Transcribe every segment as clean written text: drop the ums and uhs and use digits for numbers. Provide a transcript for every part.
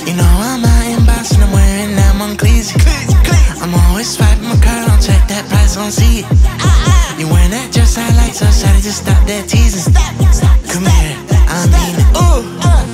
You know I'm out in Boston, I'm wearing that Moncleezy. I'm always swiping my card, don't check that price, don't see it. You wearing that dress I like, so shawty just stop that teasing. Come here, I mean it. Ooh,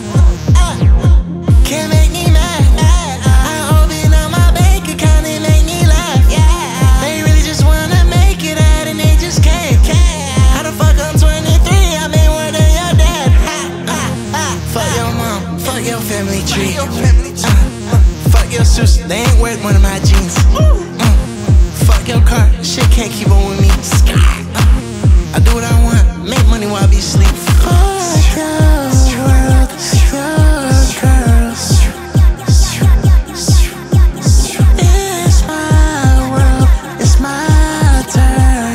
can't make me mad. I open up my bank account and make me laugh. They really just wanna make it out and they just can't. How the fuck I'm 23? I made more than your dad. Fuck your mom, fuck your family tree. Fuck your suits, they ain't worth one of my jeans. Fuck your car, shit can't keep on with me. I do what I want, make money while I be asleep. Fuck your world, your girls. It's my world, it's my turn.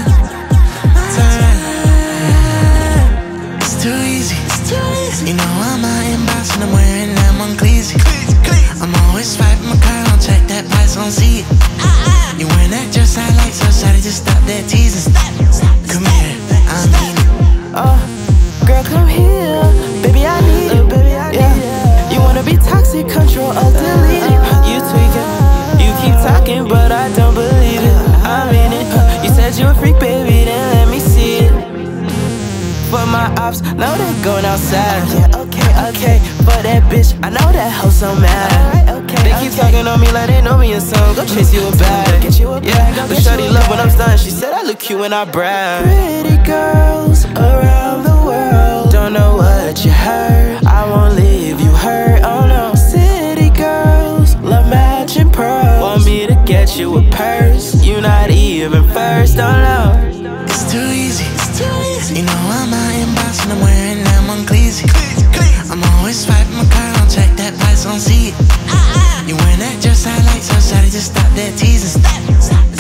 It's too easy. You know I'm out in Boston, I'm wearing that Moncleezy. I'm always swiping my card, don't check that price, don't see it. You wearing that dress I like, so shawty just stop that teasing. Come here, I mean it. Girl, come here, baby, I need it. Yeah, you wanna be toxic, control, delete it. You tweaking, you keep talking, but I don't believe it. I mean it. You said you a freak, baby, then let me see it. For my ops, know they're going outside. Okay, for that bitch, I know that hoe so mad. They keep talking on me like they know me or something. Go chase you a bag. Yeah, but shawty love when I'm stunned. She said I look cute when I brag. Pretty girls around the world don't know what you heard. I won't leave you hurt, oh no. City girls love matching pearls. Want me to get you a purse. You not even first, oh no. It's too easy. You know I'm out in Boston, I'm wearing that Moncleezy. I'm always swiping my card, don't check that price, don't see it. You wearing that dress I like, so shawty just stop that teasing.